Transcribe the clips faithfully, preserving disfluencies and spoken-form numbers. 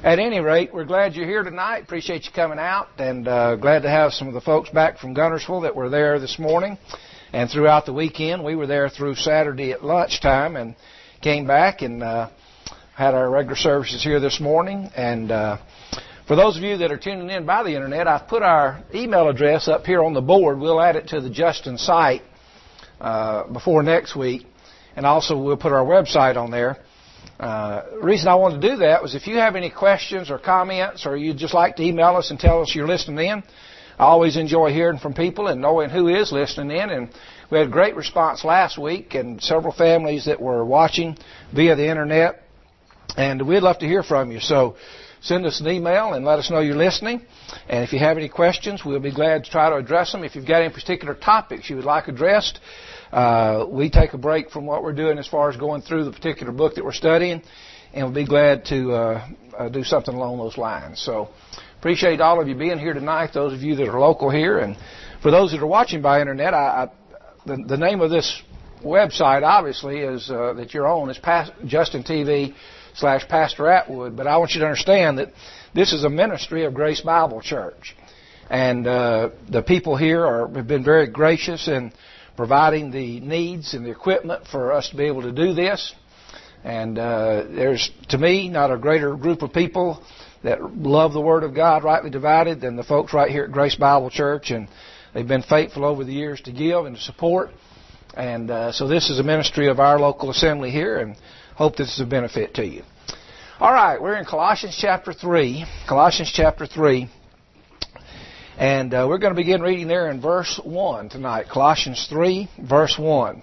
At any rate, we're glad you're here tonight. Appreciate you coming out, and uh, glad to have some of the folks back from Guntersville that were there this morning and throughout the weekend. We were there through Saturday at lunchtime and came back and uh, had our regular services here this morning. And uh, for those of you that are tuning in by the Internet, I've put our email address up here on the board. We'll add it to the Justin site uh, before next week, and also we'll put our website on there. Uh, the reason I wanted to do that was if you have any questions or comments, or you'd just like to email us and tell us you're listening in. I always enjoy hearing from people and knowing who is listening in. And we had a great response last week, and several families that were watching via the Internet. And we'd love to hear from you. So send us an email and let us know you're listening. And if you have any questions, we'll be glad to try to address them. If you've got any particular topics you would like addressed, Uh, we take a break from what we're doing as far as going through the particular book that we're studying, and we'll be glad to uh, uh, do something along those lines. So appreciate all of you being here tonight, those of you that are local here. And for those that are watching by Internet, I, I, the, the name of this website, obviously, is uh, that you're on is Past, Justin T V slash Pastor Atwood. But I want you to understand that this is a ministry of Grace Bible Church. And uh, the people here are, have been very gracious in providing the needs and the equipment for us to be able to do this. And uh, there's, to me, not a greater group of people that love the Word of God rightly divided than the folks right here at Grace Bible Church. And they've been faithful over the years to give and to support. And uh, so this is a ministry of our local assembly here, and hope this is a benefit to you. All right, we're in Colossians chapter three. Colossians chapter three. And uh, we're going to begin reading there in verse one tonight. Colossians three, verse one.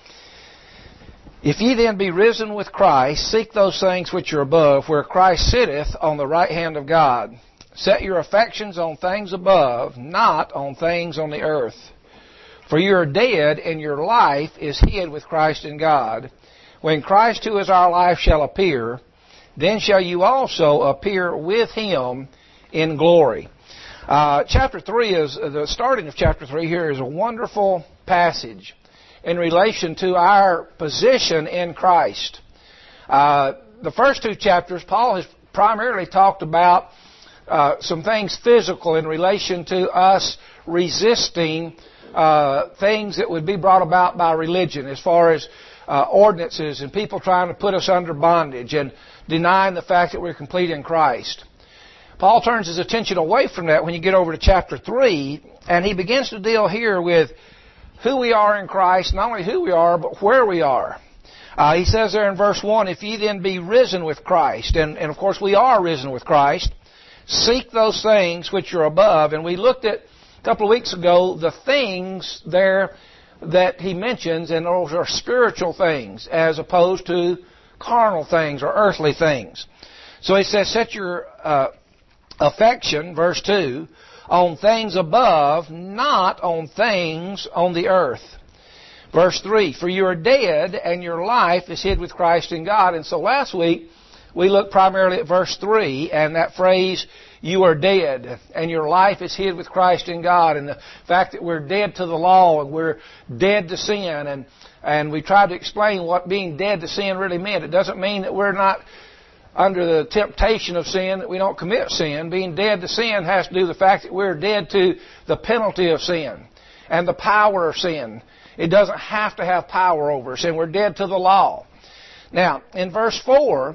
If ye then be risen with Christ, seek those things which are above, where Christ sitteth on the right hand of God. Set your affections on things above, not on things on the earth. For you are dead, and your life is hid with Christ in God. When Christ, who is our life, shall appear, then shall you also appear with Him in glory. Uh, chapter three is, uh, the starting of chapter three here is a wonderful passage in relation to our position in Christ. Uh, the first two chapters, Paul has primarily talked about uh, some things physical in relation to us resisting uh, things that would be brought about by religion, as far as uh, ordinances and people trying to put us under bondage and denying the fact that we're complete in Christ. Paul turns his attention away from that when you get over to chapter three, and he begins to deal here with who we are in Christ, not only who we are, but where we are. Uh, he says there in verse one, if ye then be risen with Christ, and, and of course we are risen with Christ, seek those things which are above. And we looked at a couple of weeks ago the things there that he mentions, and those are spiritual things as opposed to carnal things or earthly things. So he says, set your uh, affection, verse two, on things above, not on things on the earth. Verse three, for you are dead, and your life is hid with Christ in God. And so last week, we looked primarily at verse three, and that phrase, you are dead, and your life is hid with Christ in God, and the fact that we're dead to the law, and we're dead to sin, and, and we tried to explain what being dead to sin really meant. It doesn't mean that we're not under the temptation of sin, that we don't commit sin. Being dead to sin has to do with the fact that we're dead to the penalty of sin and the power of sin. It doesn't have to have power over us, and we're dead to the law. Now, in verse four,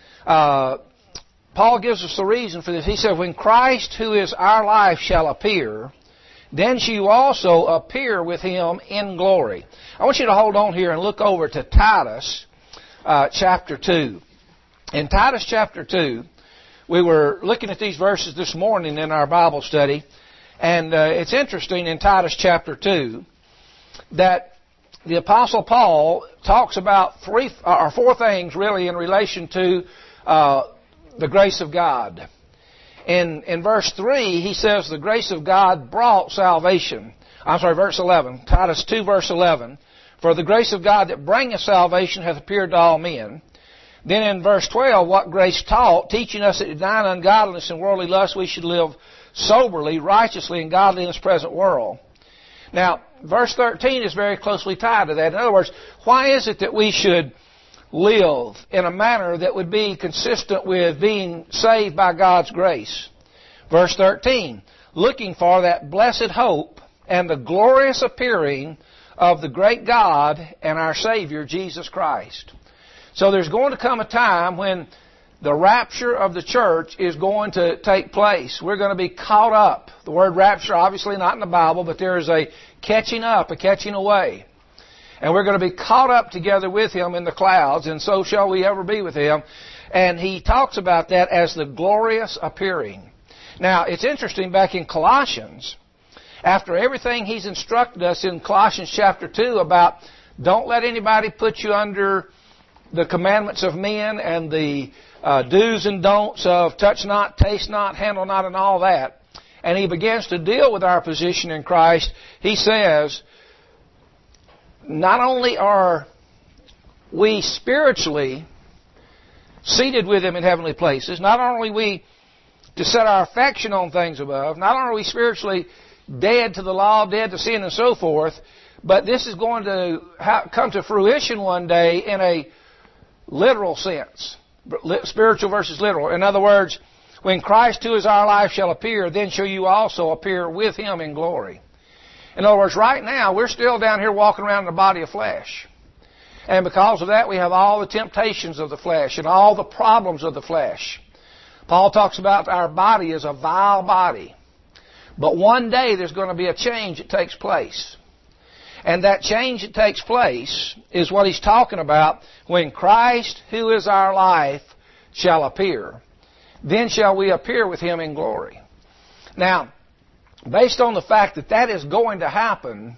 uh, Paul gives us the reason for this. He said, when Christ, who is our life, shall appear, then shall you also appear with Him in glory. I want you to hold on here and look over to Titus uh, chapter two. In Titus chapter two, we were looking at these verses this morning in our Bible study, and uh, it's interesting in Titus chapter two that the Apostle Paul talks about three or four things really in relation to uh, the grace of God. In in verse three, he says the grace of God brought salvation. I'm sorry, verse eleven, Titus two, verse eleven. For the grace of God that bringeth salvation hath appeared to all men. Then in verse twelve, what grace taught, teaching us that denying ungodliness and worldly lust, we should live soberly, righteously, and godly in this present world. Now, verse thirteen is very closely tied to that. In other words, why is it that we should live in a manner that would be consistent with being saved by God's grace. Verse thirteen, looking for that blessed hope and the glorious appearing of the great God and our Savior, Jesus Christ. So there's going to come a time when the rapture of the church is going to take place. We're going to be caught up. The word rapture, obviously not in the Bible, but there is a catching up, a catching away. And we're going to be caught up together with Him in the clouds, and so shall we ever be with Him. And he talks about that as the glorious appearing. Now, it's interesting, back in Colossians, after everything he's instructed us in Colossians chapter two about don't let anybody put you under the commandments of men and the uh, do's and don'ts of touch not, taste not, handle not, and all that. And he begins to deal with our position in Christ. He says, not only are we spiritually seated with Him in heavenly places, not only are we to set our affection on things above, not only are we spiritually dead to the law, dead to sin, and so forth, but this is going to ha- come to fruition one day in a literal sense. Spiritual versus literal. In other words, when Christ, who is our life, shall appear, then shall you also appear with Him in glory. In other words, right now, we're still down here walking around in a body of flesh. And because of that, we have all the temptations of the flesh and all the problems of the flesh. Paul talks about our body as a vile body. But one day there's going to be a change that takes place. And that change that takes place is what he's talking about when Christ, who is our life, shall appear. Then shall we appear with Him in glory. Now, based on the fact that that is going to happen,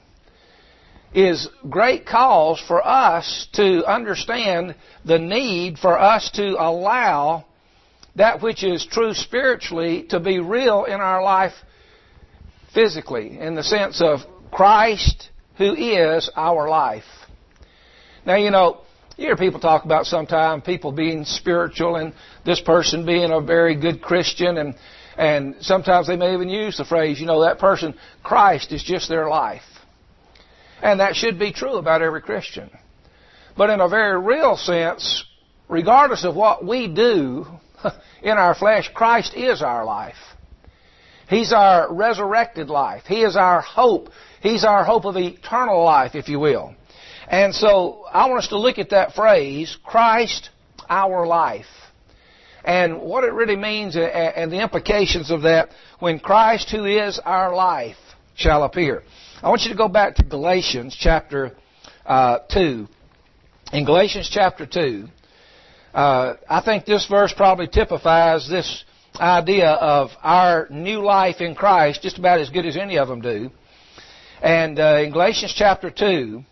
is great cause for us to understand the need for us to allow that which is true spiritually to be real in our life physically, in the sense of Christ, who is our life. Now, you know, you hear people talk about sometimes people being spiritual and this person being a very good Christian, and and sometimes they may even use the phrase, you know, that person, Christ is just their life. And that should be true about every Christian. But in a very real sense, regardless of what we do in our flesh, Christ is our life. He's our resurrected life. He is our hope. He's our hope of eternal life, if you will. And so I want us to look at that phrase, Christ, our life, and what it really means and the implications of that when Christ, who is our life, shall appear. I want you to go back to Galatians chapter uh, two. In Galatians chapter two, uh, I think this verse probably typifies this idea of our new life in Christ just about as good as any of them do. And uh, in Galatians chapter two,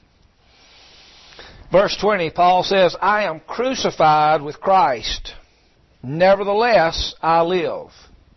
verse twenty, Paul says, I am crucified with Christ. Nevertheless, I live.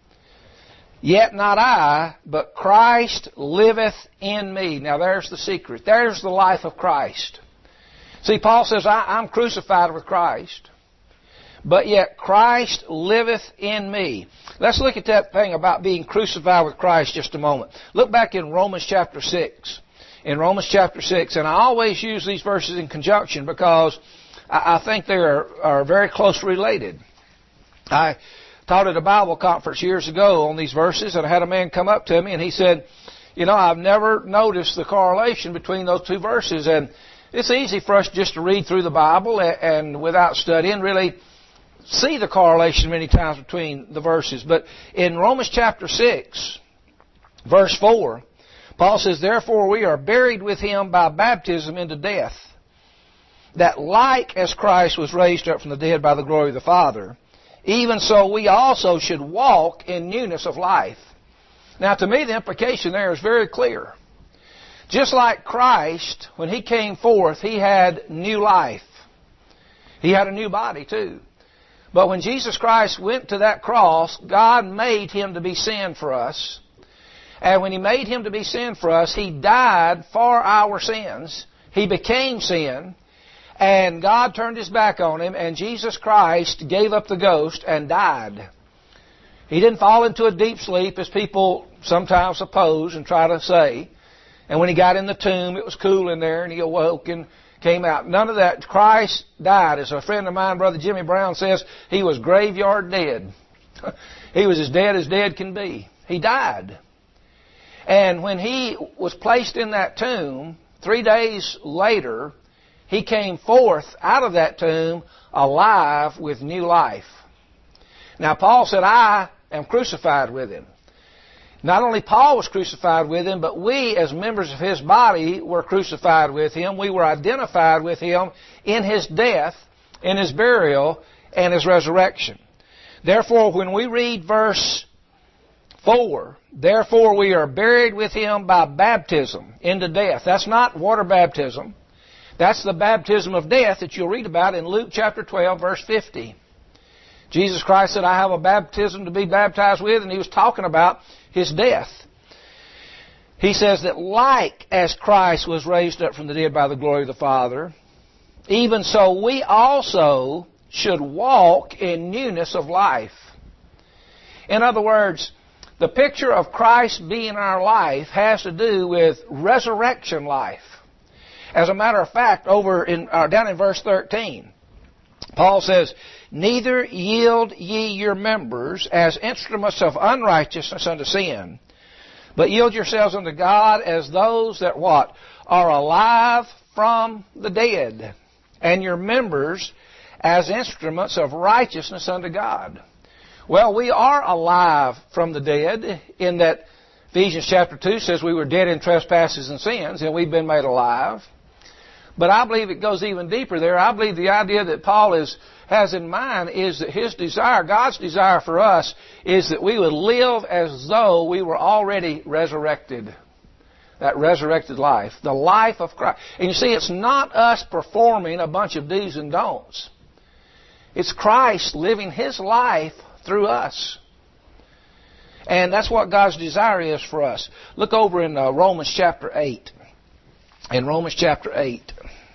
Yet not I, but Christ liveth in me. Now there's the secret. There's the life of Christ. See, Paul says, I, I'm crucified with Christ. But yet Christ liveth in me. Let's look at that thing about being crucified with Christ just a moment. Look back in Romans chapter six. In Romans chapter six, and I always use these verses in conjunction because I, I think they are, are very closely related. I taught at a Bible conference years ago on these verses, and I had a man come up to me and he said, you know, I've never noticed the correlation between those two verses. And it's easy for us just to read through the Bible and, and without studying really see the correlation many times between the verses. But in Romans chapter six, verse four, Paul says, therefore we are buried with Him by baptism into death, that like as Christ was raised up from the dead by the glory of the Father, even so we also should walk in newness of life. Now to me the implication there is very clear. Just like Christ, when He came forth, He had new life. He had a new body too. But when Jesus Christ went to that cross, God made Him to be sin for us. And when He made Him to be sin for us, He died for our sins. He became sin. And God turned His back on Him, and Jesus Christ gave up the ghost and died. He didn't fall into a deep sleep, as people sometimes suppose and try to say. And when He got in the tomb, it was cool in there, and He awoke and came out. None of that. Christ died. As a friend of mine, Brother Jimmy Brown, says, he was graveyard dead. He was as dead as dead can be. He died. And when he was placed in that tomb, three days later, he came forth out of that tomb alive with new life. Now, Paul said, I am crucified with him. Not only Paul was crucified with him, but we as members of his body were crucified with him. We were identified with him in his death, in his burial, and his resurrection. Therefore, when we read verse four, therefore we are buried with him by baptism into death. That's not water baptism. That's the baptism of death that you'll read about in Luke chapter twelve, verse fifty. Jesus Christ said, I have a baptism to be baptized with, and he was talking about his death. He says that like as Christ was raised up from the dead by the glory of the Father, even so we also should walk in newness of life. In other words, the picture of Christ being our life has to do with resurrection life. As a matter of fact, over in uh, down in verse thirteen, Paul says, neither yield ye your members as instruments of unrighteousness unto sin, but yield yourselves unto God as those that what? Are alive from the dead, and your members as instruments of righteousness unto God. Well, we are alive from the dead in that Ephesians chapter two says we were dead in trespasses and sins, and we've been made alive. But I believe it goes even deeper there. I believe the idea that Paul is, has in mind is that his desire, God's desire for us, is that we would live as though we were already resurrected. That resurrected life. The life of Christ. And you see, it's not us performing a bunch of do's and don'ts. It's Christ living his life through us. And that's what God's desire is for us. Look over in uh, Romans chapter eight. In Romans chapter eight.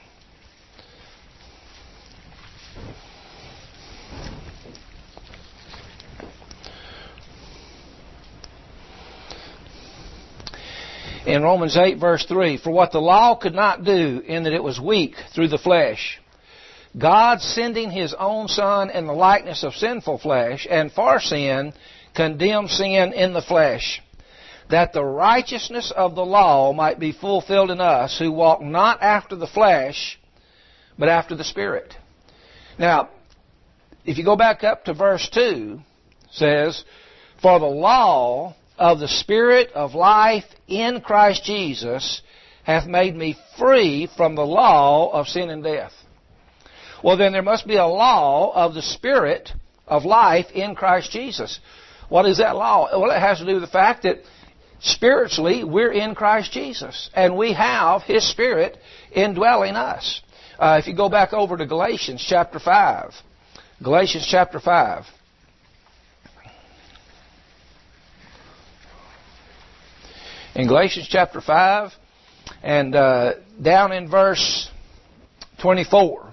In Romans eight verse three, for what the law could not do in that it was weak through the flesh, God sending his own Son in the likeness of sinful flesh, and for sin, condemned sin in the flesh, that the righteousness of the law might be fulfilled in us who walk not after the flesh, but after the Spirit. Now, if you go back up to verse two, it says, for the law of the Spirit of life in Christ Jesus hath made me free from the law of sin and death. Well, then there must be a law of the Spirit of life in Christ Jesus. What is that law? Well, it has to do with the fact that spiritually we're in Christ Jesus, and we have his Spirit indwelling us. Uh, if you go back over to Galatians chapter five. Galatians chapter five. In Galatians chapter five, and uh, down in verse twenty-four.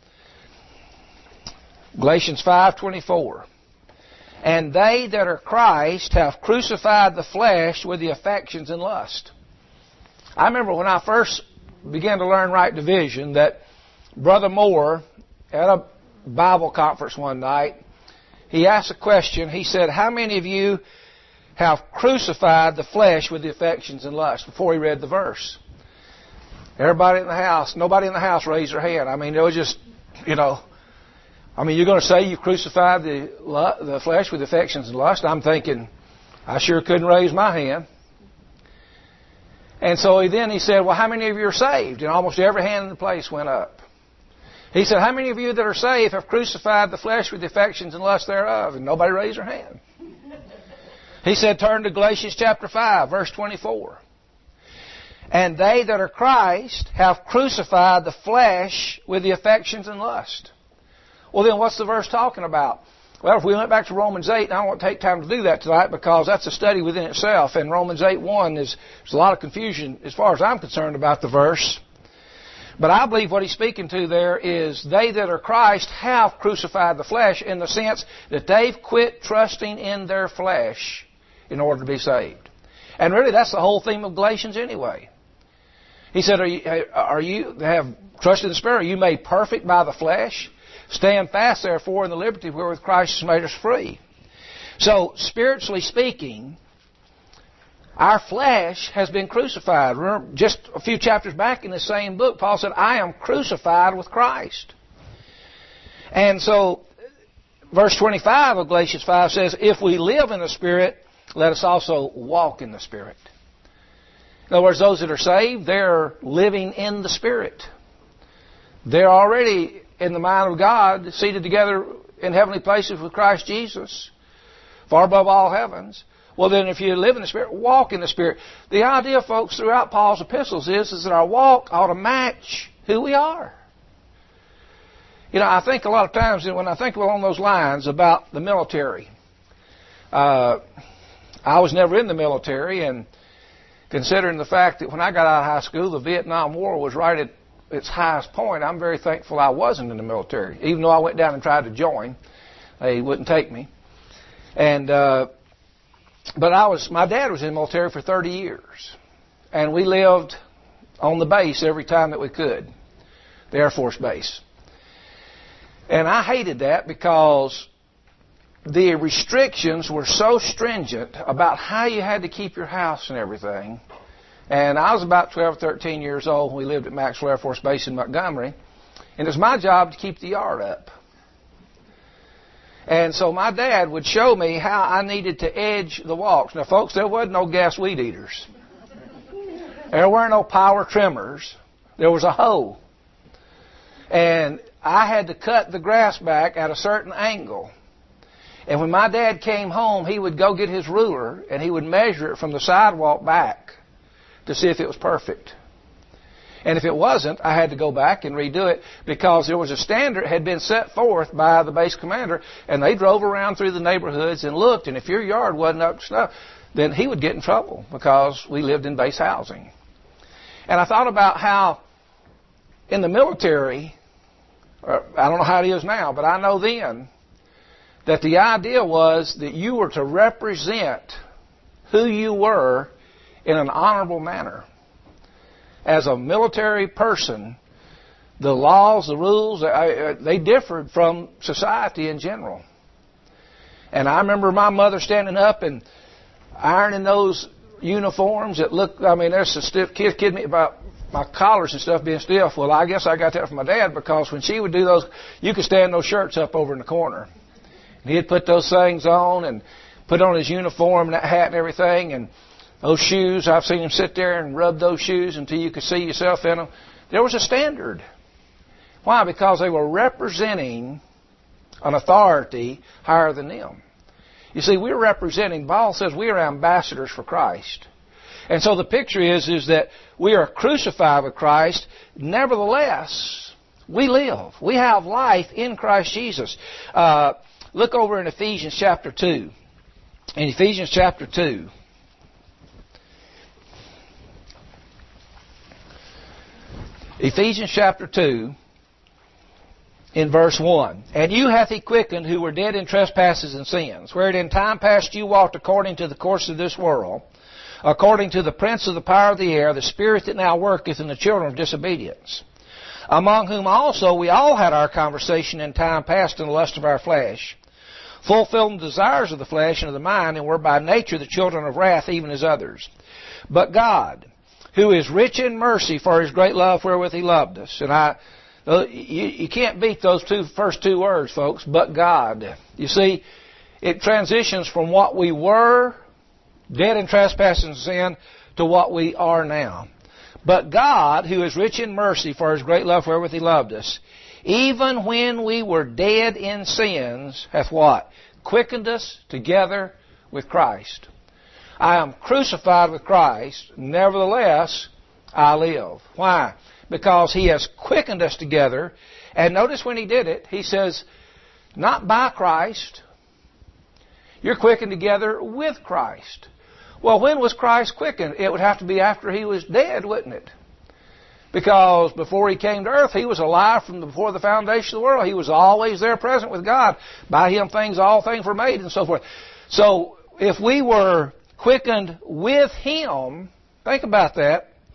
Galatians five twenty-four. And they that are Christ have crucified the flesh with the affections and lust. I remember when I first began to learn right division that Brother Moore at a Bible conference one night, he asked a question. He said, how many of you have crucified the flesh with the affections and lust? Before he read the verse. Everybody in the house, nobody in the house raised their hand. I mean, it was just, you know, I mean, you're going to say you crucified the the flesh with affections and lust? I'm thinking, I sure couldn't raise my hand. And so he, then he said, well, how many of you are saved? And almost every hand in the place went up. He said, how many of you that are saved have crucified the flesh with the affections and lust thereof? And nobody raised their hand. He said, turn to Galatians chapter five, verse twenty-four. And they that are Christ have crucified the flesh with the affections and lust. Well, then what's the verse talking about? Well, if we went back to Romans eight, and I don't want to take time to do that tonight because that's a study within itself. And Romans eight one, is, there's a lot of confusion as far as I'm concerned about the verse. But I believe what he's speaking to there is they that are Christ have crucified the flesh in the sense that they've quit trusting in their flesh in order to be saved. And really that's the whole theme of Galatians anyway. He said, are you, are you have trusted in the Spirit? Are you made perfect by the flesh? Stand fast, therefore, in the liberty wherewith Christ has made us free. So, spiritually speaking, our flesh has been crucified. Remember, just a few chapters back in the same book, Paul said, I am crucified with Christ. And so, verse twenty-five of Galatians five says, if we live in the Spirit, let us also walk in the Spirit. In other words, those that are saved, they're living in the Spirit. They're already in the mind of God, seated together in heavenly places with Christ Jesus, far above all heavens. Well, then, if you live in the Spirit, walk in the Spirit. The idea, folks, throughout Paul's epistles is, is that our walk ought to match who we are. You know, I think a lot of times when I think along those lines about the military, uh, I was never in the military, and considering the fact that when I got out of high school, the Vietnam War was right at its highest point, I'm very thankful I wasn't in the military. Even though I went down and tried to join, they wouldn't take me. And uh, but I was, my dad was in the military for thirty years, and we lived on the base every time that we could, the Air Force Base. And I hated that because the restrictions were so stringent about how you had to keep your house and everything. And I was about twelve, thirteen years old when we lived at Maxwell Air Force Base in Montgomery. And it was my job to keep the yard up. And so my dad would show me how I needed to edge the walks. Now, folks, there wasn't no gas weed eaters. There weren't no power trimmers. There was a hoe. And I had to cut the grass back at a certain angle. And when my dad came home, he would go get his ruler and he would measure it from the sidewalk back to see if it was perfect. And if it wasn't, I had to go back and redo it because there was a standard that had been set forth by the base commander, and they drove around through the neighborhoods and looked, and if your yard wasn't up to snuff, then he would get in trouble because we lived in base housing. And I thought about how in the military, I don't know how it is now, but I know then that the idea was that you were to represent who you were in an honorable manner. As a military person, the laws, the rules, they differed from society in general. And I remember my mother standing up and ironing those uniforms that looked, I mean, there's a stiff kid kidding me about my collars and stuff being stiff. Well, I guess I got that from my dad because when she would do those, you could stand those shirts up over in the corner. And he'd put those things on and put on his uniform and that hat and everything. And those shoes, I've seen him sit there and rub those shoes until you could see yourself in them. There was a standard. Why? Because they were representing an authority higher than them. You see, we're representing, Paul says we are ambassadors for Christ. And so the picture is, is that we are crucified with Christ. Nevertheless, we live. We have life in Christ Jesus. Uh, look over in Ephesians chapter two. In Ephesians chapter two. Ephesians chapter two, in verse one. And you hath he quickened who were dead in trespasses and sins, wherein in time past you walked according to the course of this world, according to the prince of the power of the air, the spirit that now worketh in the children of disobedience, among whom also we all had our conversation in time past in the lust of our flesh, fulfilling the desires of the flesh and of the mind, and were by nature the children of wrath, even as others. But God, who is rich in mercy for his great love wherewith he loved us. And I, you, you can't beat those two first two words, folks, but God. You see, it transitions from what we were, dead in trespasses and sin, to what we are now. But God, who is rich in mercy for his great love wherewith he loved us, even when we were dead in sins, hath what? Quickened us together with Christ. I am crucified with Christ, nevertheless I live. Why? Because he has quickened us together. And notice when he did it, he says, not by Christ. You're quickened together with Christ. Well, when was Christ quickened? It would have to be after he was dead, wouldn't it? Because before he came to earth, he was alive from before the foundation of the world. He was always there present with God. By him things, all things were made and so forth. So if we were quickened with him, think about that.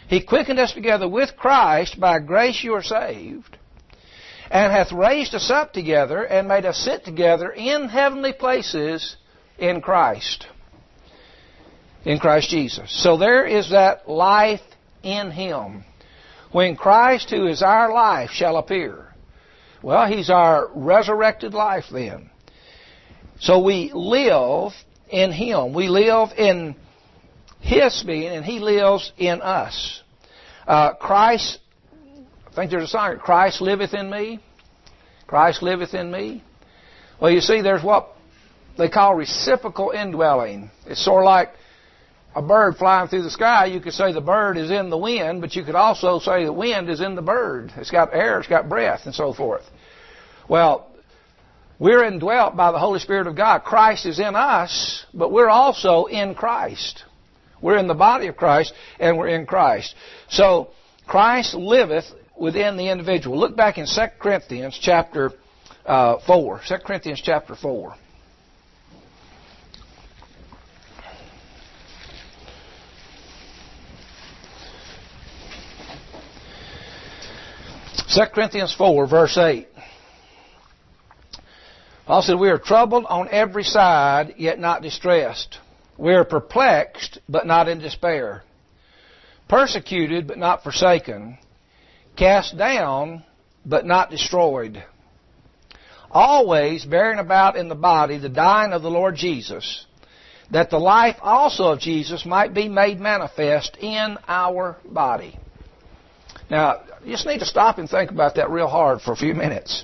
He quickened us together with Christ, by grace you are saved, and hath raised us up together, and made us sit together in heavenly places in Christ. In Christ Jesus. So there is that life in Him. When Christ, who is our life, shall appear. Well, He's our resurrected life then. So we live in Him. We live in His being, and He lives in us. Uh, Christ, I think there's a song, Christ liveth in me. Christ liveth in me. Well, you see, there's what they call reciprocal indwelling. It's sort of like a bird flying through the sky. You could say the bird is in the wind, but you could also say the wind is in the bird. It's got air, it's got breath, and so forth. Well, we're indwelt by the Holy Spirit of God. Christ is in us, but we're also in Christ. We're in the body of Christ, and we're in Christ. So, Christ liveth within the individual. Look back in Second Corinthians chapter uh, four. Second Corinthians chapter four. Second Corinthians four, verse eight. Paul said, we are troubled on every side, yet not distressed. We are perplexed, but not in despair. Persecuted, but not forsaken. Cast down, but not destroyed. Always bearing about in the body the dying of the Lord Jesus, that the life also of Jesus might be made manifest in our body. Now, you just need to stop and think about that real hard for a few minutes.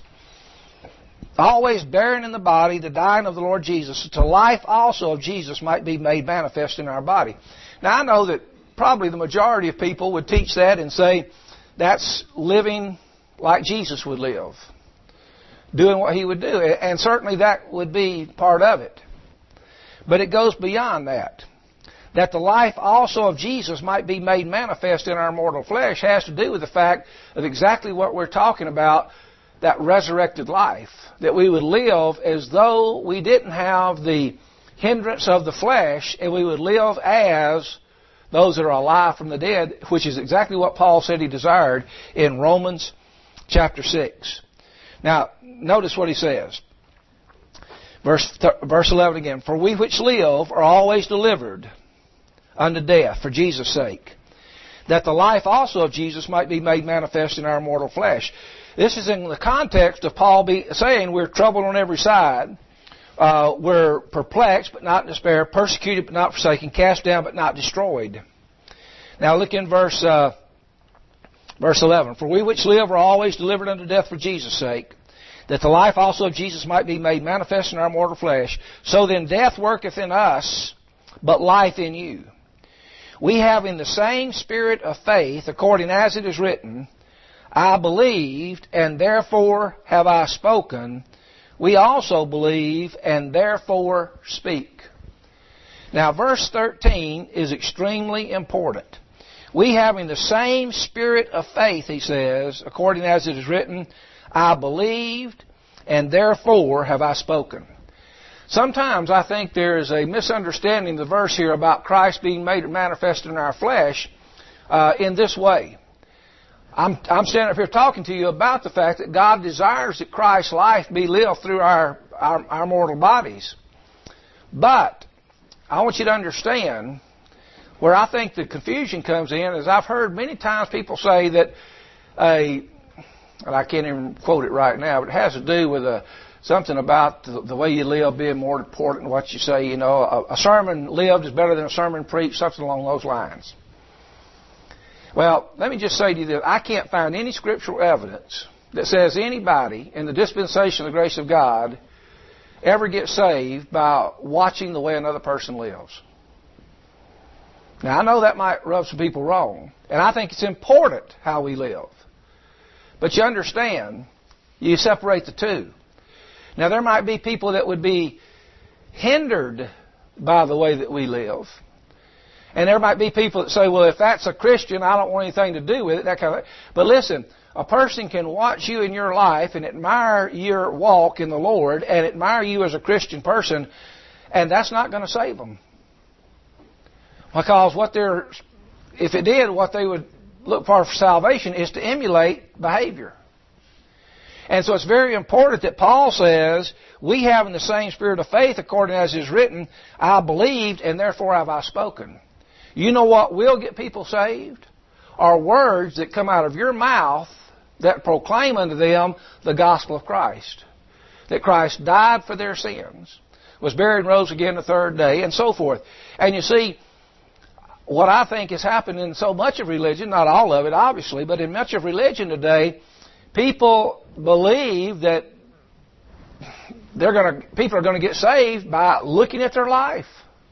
Always bearing in the body the dying of the Lord Jesus, that the life also of Jesus might be made manifest in our body. Now, I know that probably the majority of people would teach that and say that's living like Jesus would live, doing what He would do. And certainly that would be part of it. But it goes beyond that. That the life also of Jesus might be made manifest in our mortal flesh has to do with the fact of exactly what we're talking about, that resurrected life. That we would live as though we didn't have the hindrance of the flesh, and we would live as those that are alive from the dead, which is exactly what Paul said he desired in Romans chapter six. Now, notice what he says. Verse, verse eleven again. For we which live are always delivered unto death for Jesus' sake, that the life also of Jesus might be made manifest in our mortal flesh. This is in the context of Paul be saying we're troubled on every side. Uh, we're perplexed but not in despair, persecuted but not forsaken, cast down but not destroyed. Now look in verse uh, verse eleven. For we which live are always delivered unto death for Jesus' sake, that the life also of Jesus might be made manifest in our mortal flesh. So then death worketh in us, but life in you. We having the same spirit of faith, according as it is written, I believed, and therefore have I spoken. We also believe, and therefore speak. Now, verse thirteen is extremely important. We having the same spirit of faith, he says, according as it is written, I believed, and therefore have I spoken. Sometimes I think there is a misunderstanding of the verse here about Christ being made manifest in our flesh uh, in this way. I'm, I'm standing up here talking to you about the fact that God desires that Christ's life be lived through our, our, our mortal bodies. But I want you to understand where I think the confusion comes in is I've heard many times people say that a, and I can't even quote it right now, but it has to do with a, something about the, the way you live being more important than what you say. You know, a, a sermon lived is better than a sermon preached, something along those lines. Well, let me just say to you that I can't find any scriptural evidence that says anybody in the dispensation of the grace of God ever gets saved by watching the way another person lives. Now, I know that might rub some people wrong, and I think it's important how we live. But you understand, you separate the two. Now, there might be people that would be hindered by the way that we live. And there might be people that say, well, if that's a Christian, I don't want anything to do with it, that kind of thing. But listen, a person can watch you in your life and admire your walk in the Lord and admire you as a Christian person, and that's not going to save them. Because what they're, if it did, what they would look for salvation is to emulate behavior. And so it's very important that Paul says, we having the same spirit of faith, according as is written, I believed and therefore have I spoken. You know what will get people saved? Are words that come out of your mouth that proclaim unto them the gospel of Christ. That Christ died for their sins, was buried and rose again the third day, and so forth. And you see, what I think has happened in so much of religion, not all of it obviously, but in much of religion today, people believe that they're going to, people are going to get saved by looking at their life.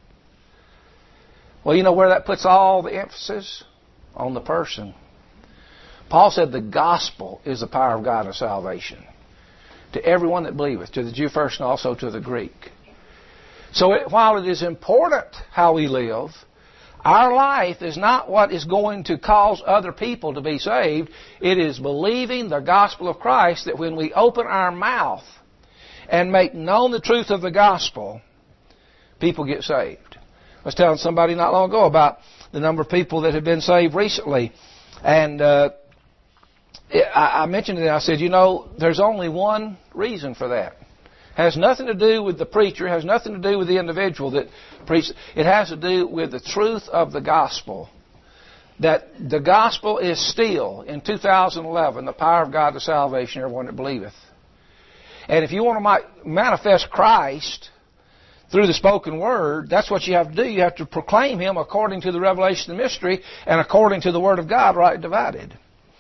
Well, you know where that puts all the emphasis? On the person. Paul said the gospel is the power of God of salvation to everyone that believeth, to the Jew first and also to the Greek. So it, while it is important how we live, our life is not what is going to cause other people to be saved. It is believing the gospel of Christ, that when we open our mouth and make known the truth of the gospel, people get saved. I was telling somebody not long ago about the number of people that have been saved recently. And uh, I, I mentioned it, I said, you know, there's only one reason for that. Has nothing to do with the preacher, has nothing to do with the individual that preaches. It has to do with the truth of the gospel. That the gospel is still, in two thousand eleven, the power of God to salvation, everyone that believeth. And if you want to manifest Christ through the spoken word, that's what you have to do. You have to proclaim Him according to the revelation of the mystery and according to the Word of God, rightly divided.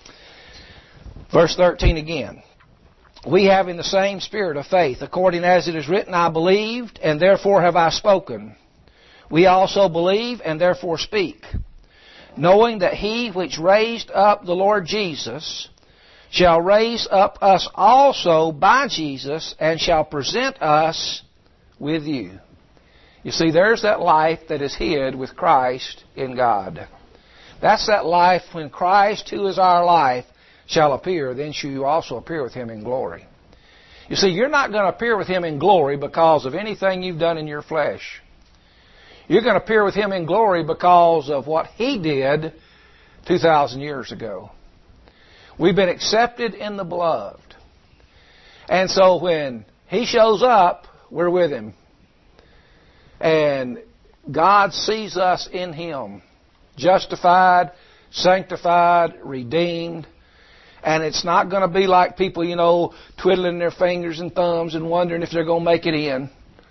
Verse thirteen again. We having the same spirit of faith, according as it is written, I believed, and therefore have I spoken. We also believe, and therefore speak, knowing that He which raised up the Lord Jesus shall raise up us also by Jesus, and shall present us with you. You see, there's that life that is hid with Christ in God. That's that life when Christ, who is our life, shall appear, then shall you also appear with Him in glory. You see, you're not going to appear with Him in glory because of anything you've done in your flesh. You're going to appear with Him in glory because of what He did two thousand years ago. We've been accepted in the beloved. And so when He shows up, we're with Him. And God sees us in Him, justified, sanctified, redeemed. And it's not going to be like people, you know, twiddling their fingers and thumbs and wondering if they're going to make it in.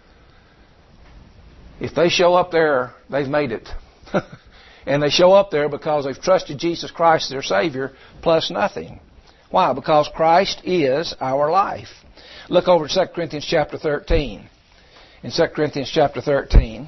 If they show up there, they've made it. And they show up there because they've trusted Jesus Christ as their Savior, plus nothing. Why? Because Christ is our life. Look over at Second Corinthians chapter thirteen. In Second Corinthians chapter thirteen.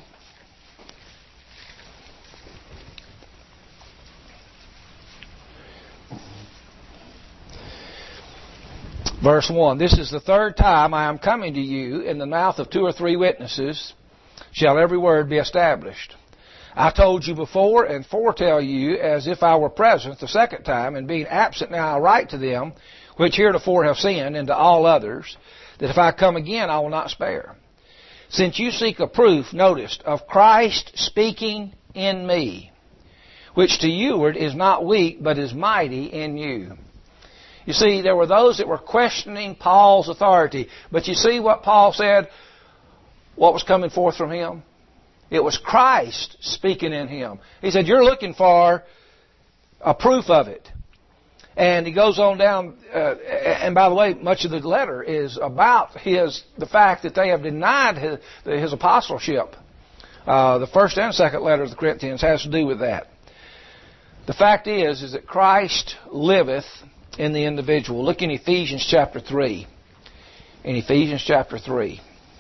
Verse one, this is the third time I am coming to you. In the mouth of two or three witnesses shall every word be established. I told you before and foretell you as if I were present the second time, and being absent now I write to them, which heretofore have sinned, and to all others, that if I come again I will not spare. Since you seek a proof, noticed, of Christ speaking in me, which to youward is not weak, but is mighty in you. You see, there were those that were questioning Paul's authority. But you see what Paul said, what was coming forth from him? It was Christ speaking in him. He said, you're looking for a proof of it. And he goes on down, uh, and by the way, much of the letter is about his the fact that they have denied his, his apostleship. Uh, the first and second letter of the Corinthians has to do with that. The fact is, is that Christ liveth in the individual. Look in Ephesians chapter three. In Ephesians chapter three.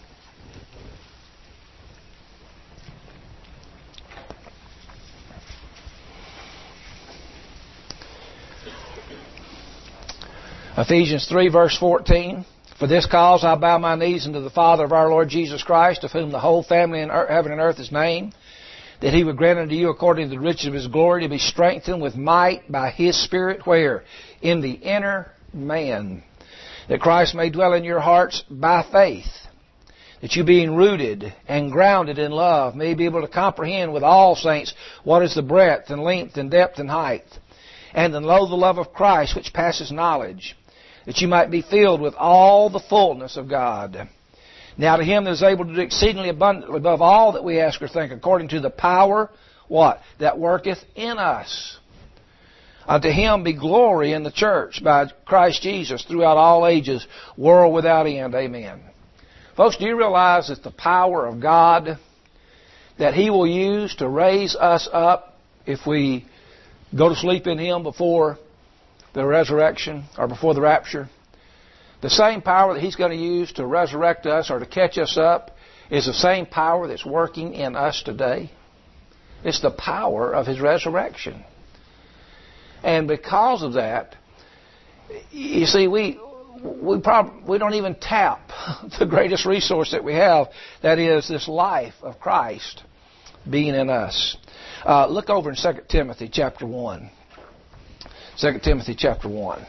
Ephesians three verse fourteen. For this cause I bow my knees unto the Father of our Lord Jesus Christ, of whom the whole family in heaven and earth is named, that He would grant unto you according to the riches of His glory to be strengthened with might by His Spirit, where? In the inner man. That Christ may dwell in your hearts by faith. That you being rooted and grounded in love may be able to comprehend with all saints what is the breadth and length and depth and height. and to know the love of Christ which passes knowledge, that you might be filled with all the fullness of God. Now to Him that is able to do exceedingly abundantly above all that we ask or think, according to the power, what? That worketh in us. Unto Him be glory in the church by Christ Jesus throughout all ages, world without end. Amen. Folks, do you realize that the power of God that He will use to raise us up if we go to sleep in Him before the resurrection or before the rapture, the same power that He's going to use to resurrect us or to catch us up is the same power that's working in us today. It's the power of His resurrection. And because of that, you see, we we probably we don't even tap the greatest resource that we have, that is this life of Christ being in us. Uh, look over in Second Timothy chapter one. Second Timothy chapter one.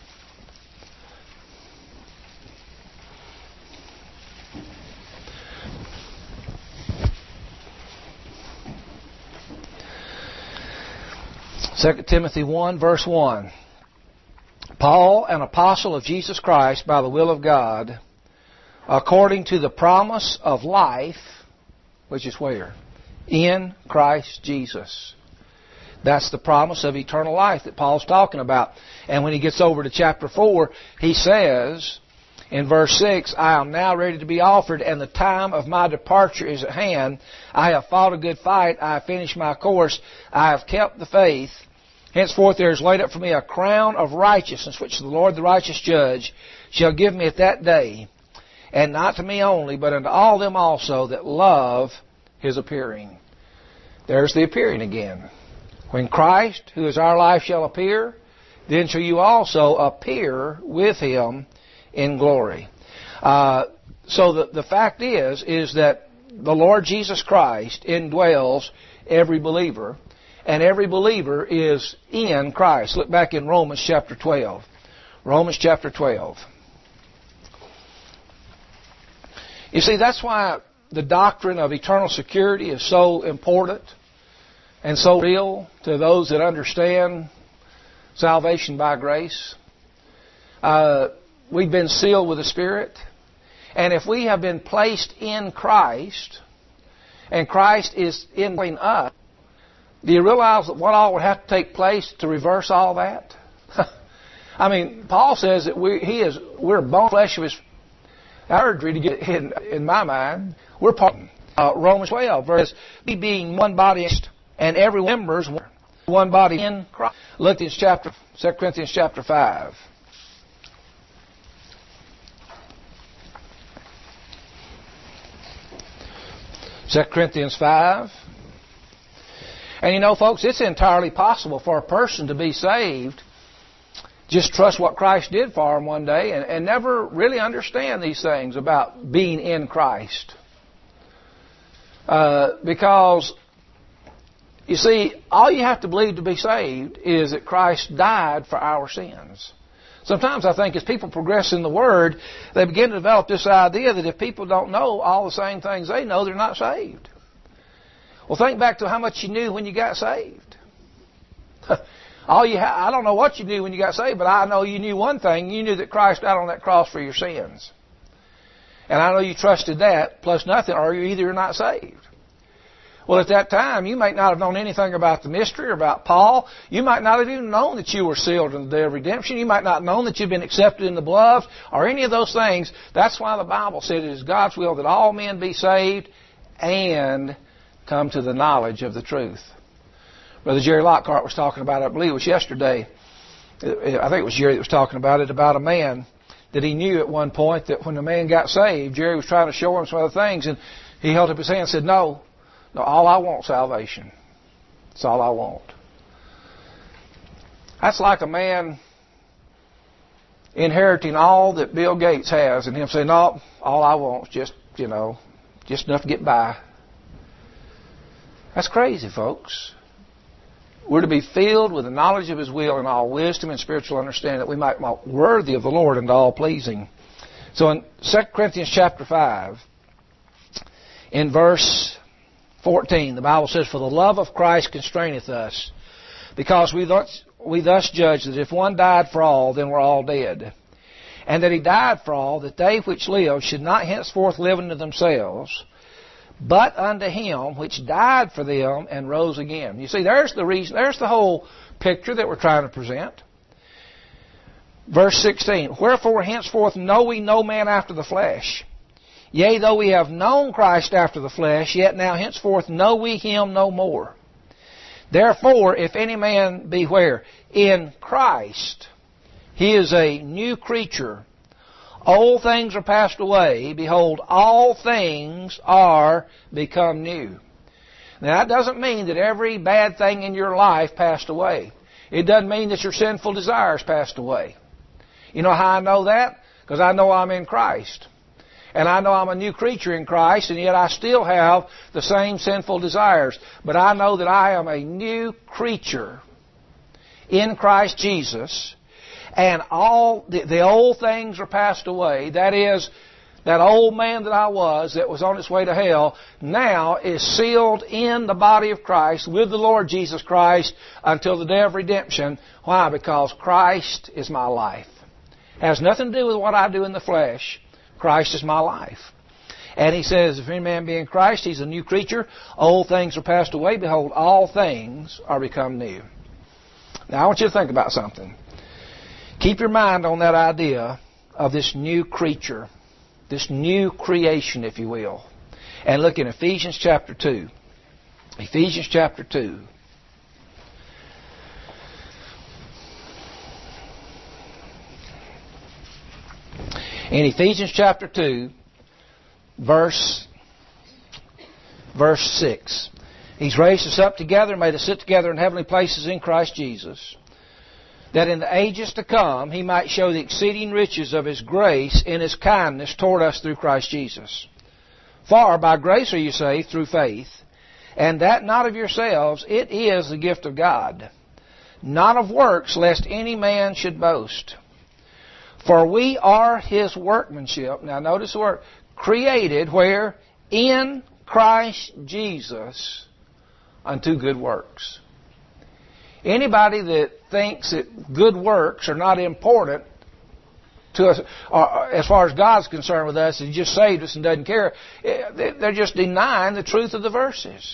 Second Timothy one, verse one. Paul, an apostle of Jesus Christ by the will of God, according to the promise of life, which is where? In Christ Jesus. That's the promise of eternal life that Paul's talking about. And when he gets over to chapter four, he says in verse six, I am now ready to be offered, and the time of my departure is at hand. I have fought a good fight. I have finished my course. I have kept the faith. Henceforth there is laid up for me a crown of righteousness, which the Lord the righteous judge shall give me at that day, and not to me only, but unto all them also that love His appearing. There's the appearing again. When Christ, who is our life, shall appear, then shall you also appear with Him in glory. Uh, so the, the fact is, is that the Lord Jesus Christ indwells every believer, and every believer is in Christ. Look back in Romans chapter twelve. Romans chapter twelve. You see, that's why the doctrine of eternal security is so important and so real to those that understand salvation by grace. Uh, we've been sealed with the Spirit. And if we have been placed in Christ, and Christ is in us, do you realize that what all would have to take place to reverse all that? I mean, Paul says that we he is we're bone flesh of His surgery to get in, in my mind. We're part of uh, Romans twelve, verse we being one body and every members one body in Christ. Look at chapter Second Corinthians chapter five. Second Corinthians five. And you know, folks, it's entirely possible for a person to be saved, just trust what Christ did for him one day, and, and never really understand these things about being in Christ. Uh, because, you see, all you have to believe to be saved is that Christ died for our sins. Sometimes I think as people progress in the Word, they begin to develop this idea that if people don't know all the same things they know, they're not saved. Well, think back to how much you knew when you got saved. All you ha- I don't know what you knew when you got saved, but I know you knew one thing. You knew that Christ died on that cross for your sins. And I know you trusted that, plus nothing, or you either you're not saved. Well, at that time, you might not have known anything about the mystery or about Paul. You might not have even known that you were sealed in the day of redemption. You might not have known that you've been accepted in the beloved, or any of those things. That's why the Bible said it is God's will that all men be saved and come to the knowledge of the truth. Brother Jerry Lockhart was talking about it, I believe it was yesterday. I think it was Jerry that was talking about it, about a man that he knew at one point that when the man got saved, Jerry was trying to show him some other things, and he held up his hand and said, no, no, all I want is salvation. That's all I want. That's like a man inheriting all that Bill Gates has, and him saying, no, all I want is just, you know, just enough to get by. That's crazy, folks. We're to be filled with the knowledge of His will and all wisdom and spiritual understanding, that we might walk worthy of the Lord and all pleasing. So in Second Corinthians chapter five, in verse fourteen, the Bible says, for the love of Christ constraineth us, because we we thus judge that if one died for all, then we're all dead. And that he died for all, that they which live should not henceforth live unto themselves, but unto him which died for them and rose again. You see, there's the reason, there's the whole picture that we're trying to present. Verse sixteen, wherefore henceforth know we no man after the flesh. Yea, though we have known Christ after the flesh, yet now henceforth know we him no more. Therefore, if any man be where? In Christ, he is a new creature. Old things are passed away. Behold, all things are become new. Now, that doesn't mean that every bad thing in your life passed away. It doesn't mean that your sinful desires passed away. You know how I know that? Because I know I'm in Christ. And I know I'm a new creature in Christ, and yet I still have the same sinful desires. But I know that I am a new creature in Christ Jesus. And all the, the old things are passed away. That is, that old man that I was that was on its way to hell now is sealed in the body of Christ with the Lord Jesus Christ until the day of redemption. Why? Because Christ is my life. It has nothing to do with what I do in the flesh. Christ is my life. And he says, if any man be in Christ, he's a new creature. Old things are passed away. Behold, all things are become new. Now I want you to think about something. Keep your mind on that idea of this new creature, this new creation, if you will. And look in Ephesians chapter two. Ephesians chapter two. In Ephesians chapter two, verse, verse six. He's raised us up together and made us sit together in heavenly places in Christ Jesus, that in the ages to come He might show the exceeding riches of His grace in His kindness toward us through Christ Jesus. For by grace are you saved through faith, and that not of yourselves, it is the gift of God, not of works, lest any man should boast. For we are His workmanship. Now notice the word, created where? In Christ Jesus unto good works. Anybody that thinks that good works are not important to us, or as far as God's concerned with us, He just saved us and doesn't care, they're just denying the truth of the verses.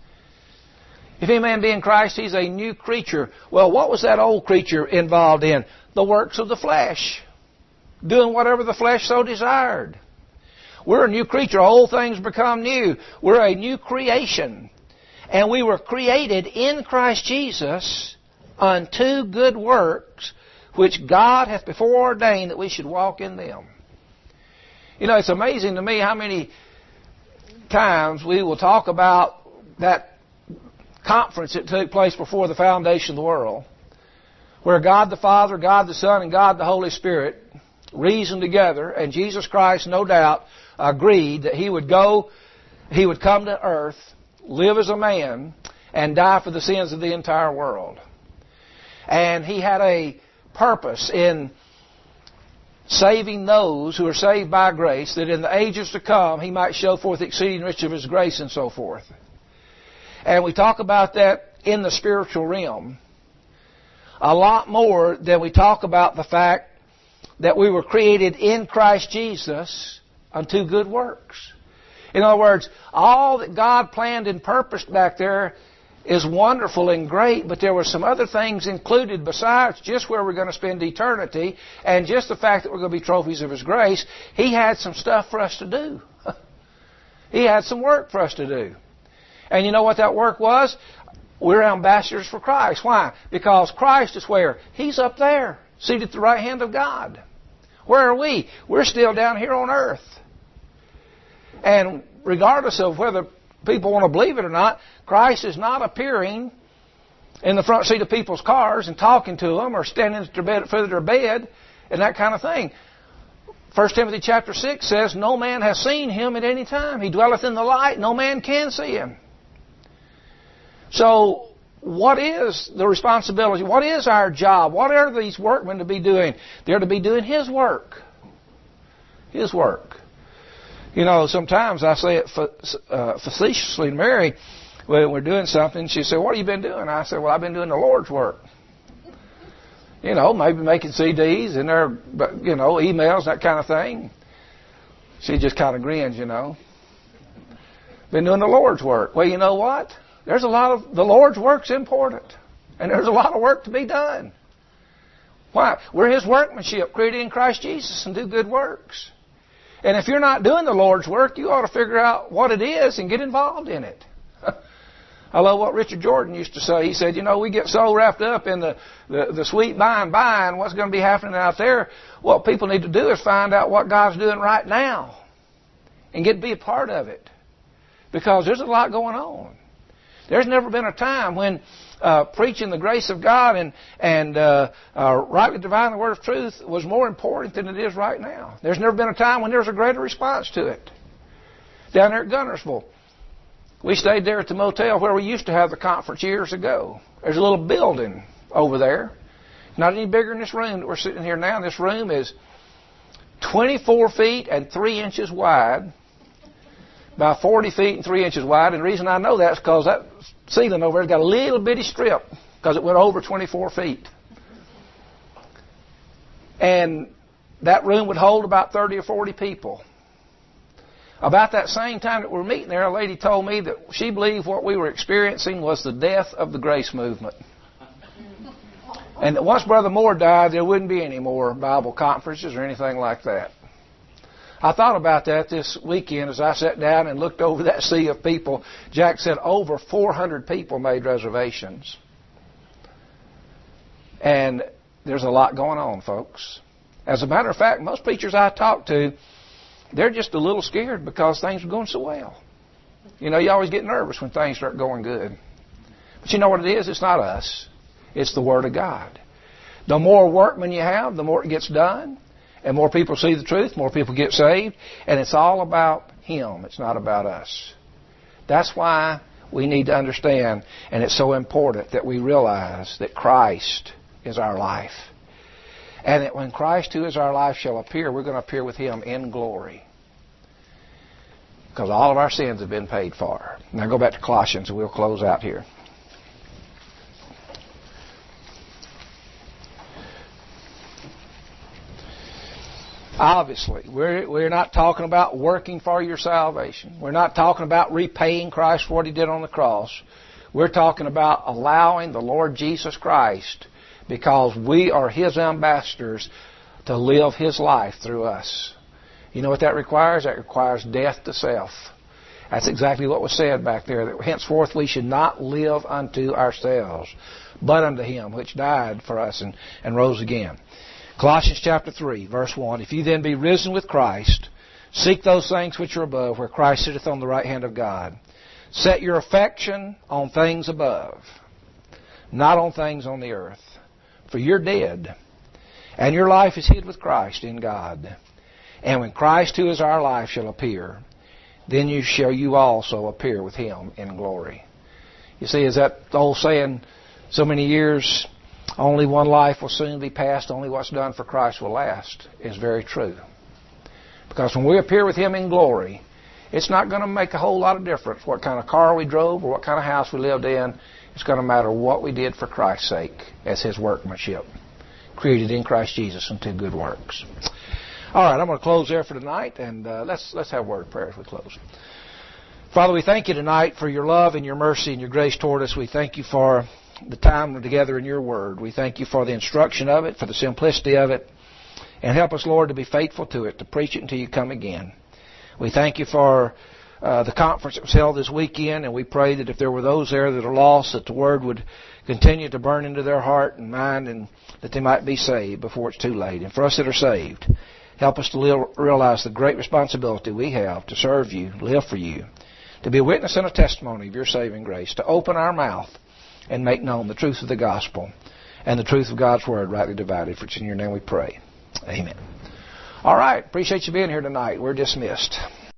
If any man be in Christ, he's a new creature. Well, what was that old creature involved in? The works of the flesh. Doing whatever the flesh so desired. We're a new creature. Old things become new. We're a new creation. And we were created in Christ Jesus unto good works, which God hath before ordained that we should walk in them. You know, it's amazing to me how many times we will talk about that conference that took place before the foundation of the world, where God the Father, God the Son, and God the Holy Spirit reasoned together, and Jesus Christ, no doubt, agreed that He would go, He would come to earth, live as a man, and die for the sins of the entire world. And He had a purpose in saving those who are saved by grace, that in the ages to come He might show forth the exceeding riches of His grace and so forth. And we talk about that in the spiritual realm a lot more than we talk about the fact that we were created in Christ Jesus unto good works. In other words, all that God planned and purposed back there is wonderful and great, but there were some other things included besides just where we're going to spend eternity and just the fact that we're going to be trophies of His grace. He had some stuff for us to do. He had some work for us to do. And you know what that work was? We're ambassadors for Christ. Why? Because Christ is where? He's up there, seated at the right hand of God. Where are we? We're still down here on earth. And regardless of whether people want to believe it or not, Christ is not appearing in the front seat of people's cars and talking to them or standing at their bed, at the foot of their bed and that kind of thing. First Timothy chapter six says, no man has seen Him at any time. He dwelleth in the light. No man can see Him. So, what is the responsibility? What is our job? What are these workmen to be doing? They're to be doing His work. His work. You know, sometimes I say it uh, facetiously to Mary when we're doing something. She said, what have you been doing? I said, well, I've been doing the Lord's work. You know, maybe making C Ds and their, you know, emails, that kind of thing. She just kind of grins, you know. Been doing the Lord's work. Well, you know what? There's a lot of, the Lord's work's important. And there's a lot of work to be done. Why? We're His workmanship, created in Christ Jesus, and do good works. And if you're not doing the Lord's work, you ought to figure out what it is and get involved in it. I love what Richard Jordan used to say. He said, you know, we get so wrapped up in the, the, the sweet by and by and what's going to be happening out there. What people need to do is find out what God's doing right now and get to be a part of it. Because there's a lot going on. There's never been a time when uh, preaching the grace of God and, and uh, uh, rightly dividing the word of truth was more important than it is right now. There's never been a time when there's a greater response to it. Down there at Gunnersville, we stayed there at the motel where we used to have the conference years ago. There's a little building over there. Not any bigger than this room that we're sitting here now. This room is twenty-four feet and three inches wide, by forty feet and three inches wide. And the reason I know that is because that ceiling over there has got a little bitty strip because it went over twenty-four feet. And that room would hold about thirty or forty people. About that same time that we were meeting there, a lady told me that she believed what we were experiencing was the death of the grace movement. And that once Brother Moore died, there wouldn't be any more Bible conferences or anything like that. I thought about that this weekend as I sat down and looked over that sea of people. Jack said over four hundred people made reservations. And there's a lot going on, folks. As a matter of fact, most preachers I talk to, they're just a little scared because things are going so well. You know, you always get nervous when things start going good. But you know what it is? It's not us. It's the Word of God. The more workmen you have, the more it gets done. And more people see the truth, more people get saved. And it's all about Him. It's not about us. That's why we need to understand, and it's so important that we realize that Christ is our life. And that when Christ, who is our life, shall appear, we're going to appear with Him in glory. Because all of our sins have been paid for. Now go back to Colossians and we'll close out here. Obviously, we're, we're not talking about working for your salvation. We're not talking about repaying Christ for what He did on the cross. We're talking about allowing the Lord Jesus Christ, because we are His ambassadors, to live His life through us. You know what that requires? That requires death to self. That's exactly what was said back there, that henceforth we should not live unto ourselves, but unto Him which died for us and, and rose again. Colossians chapter three, verse one, if you then be risen with Christ, seek those things which are above, where Christ sitteth on the right hand of God. Set your affection on things above, not on things on the earth. For you're dead, and your life is hid with Christ in God. And when Christ, who is our life, shall appear, then you shall you also appear with Him in glory. You see, is that the old saying, so many years, only one life will soon be passed, only what's done for Christ will last, is very true. Because when we appear with Him in glory, it's not going to make a whole lot of difference what kind of car we drove or what kind of house we lived in. It's going to matter what we did for Christ's sake as His workmanship, created in Christ Jesus unto good works. All right, I'm going to close there for tonight, and uh, let's let's have a word of prayer as we close. Father, we thank You tonight for Your love and Your mercy and Your grace toward us. We thank You for the time together in Your Word. We thank You for the instruction of it, for the simplicity of it, and help us, Lord, to be faithful to it, to preach it until You come again. We thank You for uh, the conference that was held this weekend, and we pray that if there were those there that are lost, that the Word would continue to burn into their heart and mind, and that they might be saved before it's too late. And for us that are saved, help us to live, realize the great responsibility we have to serve You, live for You, to be a witness and a testimony of Your saving grace, to open our mouth and make known the truth of the gospel and the truth of God's Word rightly divided. For it's in Your name we pray. Amen. All right. Appreciate you being here tonight. We're dismissed.